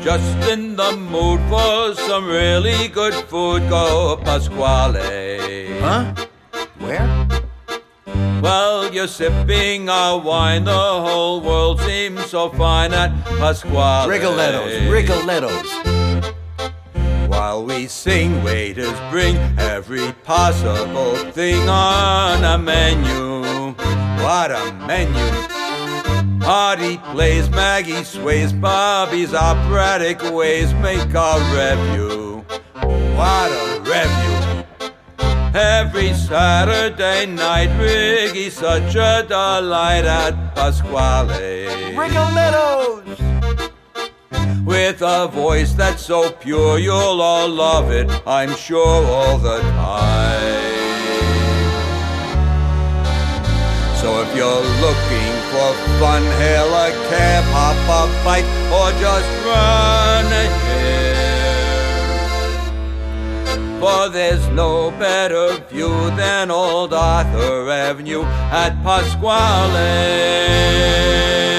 just in the mood for some really good food, go Pasquale. Huh? Where? Well, you're sipping our wine, the whole world seems so fine at Pasquale. Rigolettos. While we sing, waiters bring every possible thing on a menu. What a menu! Artie plays, Maggie sways, Bobby's operatic ways make our review. What a review! Every Saturday night, Riggy's such a delight at Pasquale. Rigolettos! With a voice that's so pure, you'll all love it, I'm sure, all the time. So if you're looking for fun, hail a cab, hop a bike, or just run ahead. For there's no better view than Old Arthur Avenue at Pasquale.